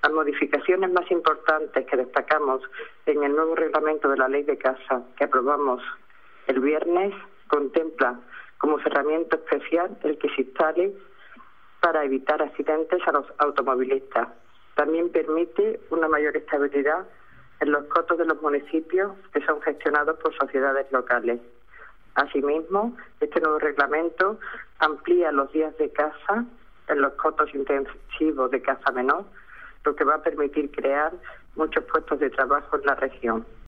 Las modificaciones más importantes que destacamos en el nuevo reglamento de la Ley de Casa que aprobamos el viernes contempla como cerramiento especial el que se instale para evitar accidentes a los automovilistas. También permite una mayor estabilidad en los costos de los municipios que son gestionados por sociedades locales. Asimismo, este nuevo reglamento amplía los días de caza en los costos intensivos de caza menor, lo que va a permitir crear muchos puestos de trabajo en la región.